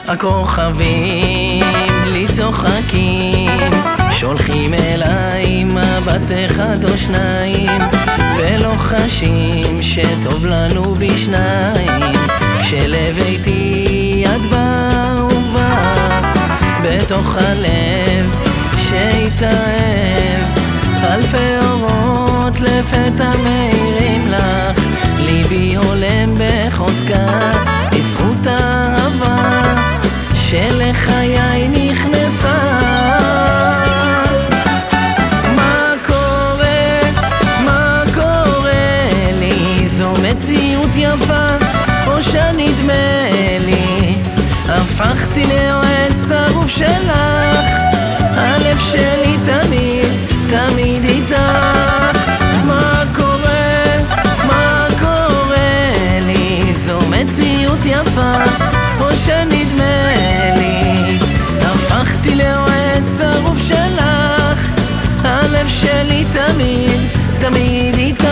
הכוכבים בלי צוחקים שולחים אליי מבט אחד או שניים ולא חשים שטוב לנו בשניים כשלביתי את באהובה בתוך הלב שהתאהב אלפי אורות לפתע מאירים לך ליבי הולם בחוזקה בזכות האהבה שלחיי נכנסה מה קורה לי זו מציאות יפה או שנדמה לי הפכתי לאוהד שרוף שלך הלב שלי תמיד איתך מה קורה לי זו מציאות יפה או שנדמה לי הפכתי לאוהד שרוף שלך הלב שלי תמיד איתך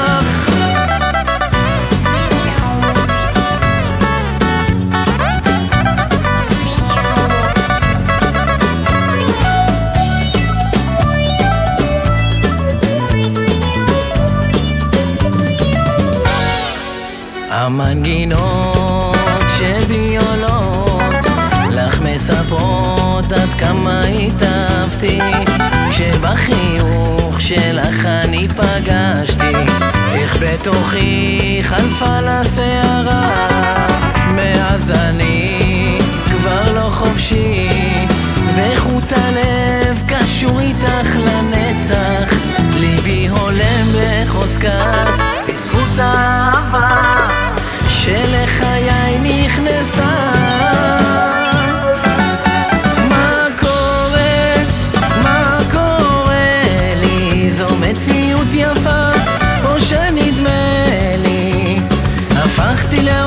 המנגינות שבי עולות לך מספרות עד כמה התאהבתי כשבחיוך שלך אני פגשתי איך בתוכי חלפה לשערה מאז אני כבר לא חופשי וחוט הלב קשור איתך לנצח ליבי הולם בחוזקה בזכות האהבה שלחיי נכנסה מה קורה לי זו מציאות יפה או שנדמה לי הפכתי